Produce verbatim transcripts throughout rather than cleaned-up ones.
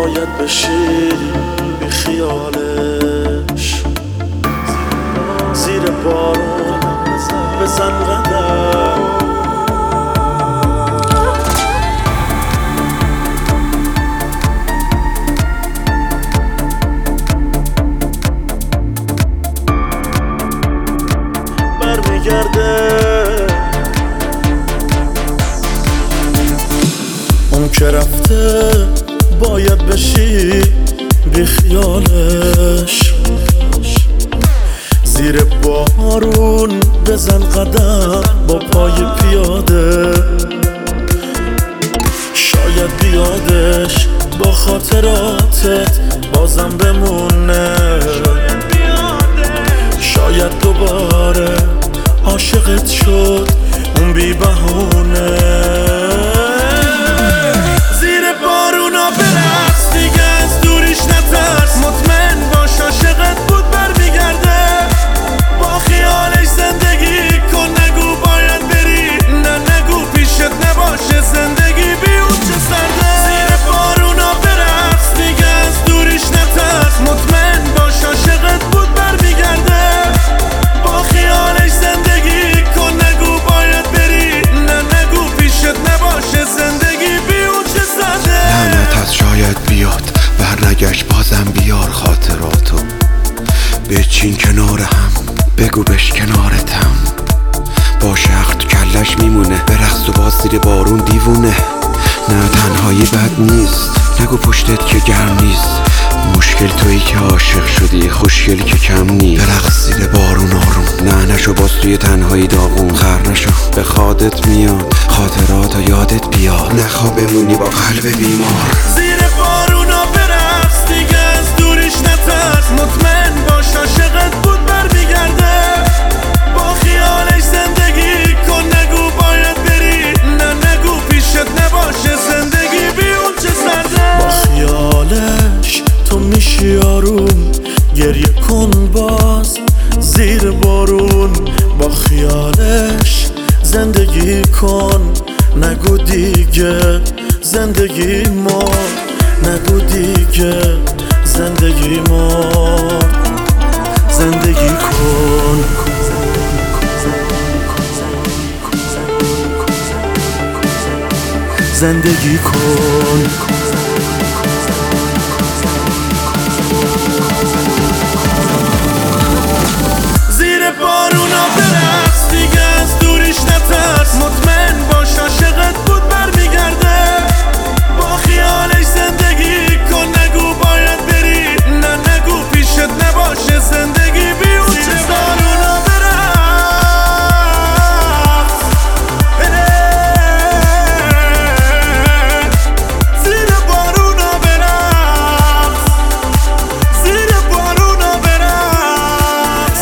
باید بشی بی خیالش، زیر بارون بزن قدم. برمیگرده اون که رفته، باید بشی بی خیالش، زیر بارون بزن قدم با پای پیاده. شاید بیادش با خاطراتت بازم بمونه، شاید دوباره عاشقت شد اون بی بهونه. زیر بارونا برقص دیگه، از دوریش نترس، مطمئن باش عاشقت بود برمیگرده. با خیالش زندگی کن، نگو باید بری، نه نگو پیشت نباشه زندگی بی اون چه سرده. زیر بارونا برقص دیگه، از دوریش نترس، مطمئن باش عاشقت بود برمیگرده. با خیالش زندگی کن، نگو باید بری، نه نگو پیشت نباشه زندگی بی اون چه سرده. لعنت شاید بیاد برنگشت، بازم بیار خاطراتو، بچین کنار هم، بگو بش کنارتم. با شخص تو کلش میمونه، برقص و باز زیر بارون دیوونه. نه تنهایی بد نیست، نگو پشتت که گرم نیست. مشکل تویی که عاشق شدی، خوشگلی که کم نیست. برقص زیر بارون آروم، نه نشو باز توی تنهایی داغون. خر نشو به خودت میاد، خاطرات یادت بیاد، نخوا بمونی با قلب بیمار. زیر بارونا برقص دیگه، از دوریش نترس، مطمئن باش عاشقت بود برمیگرده. با خیالش زندگی کن، نگو باید بری، نه نگو پیشت نباشه زندگی بی اون چه سرده. با خیالش تو میشی آروم، گریه کن باز زیر بارون. با خیالش زندگی کن، نگو دیگه زندگی ما، نگو دیگه زندگی ما. زندگی کن، زندگی کن. زیر بارونا برقص دیگه، از دوریش نترس، مطمئن باش عاشقت بود برمیگرده. با خیالش زندگی کن، نگو باید بری، نه نگو پیشت نباشه زندگی بی اون چه. بارونا برقص، زیر بارونا برقص، زیر بارونا برقص.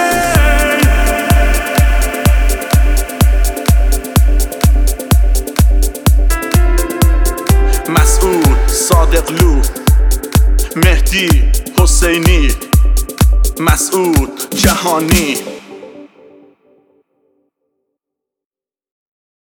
مسعود صادقلو، مهدی حسینی، مسعود جهانی.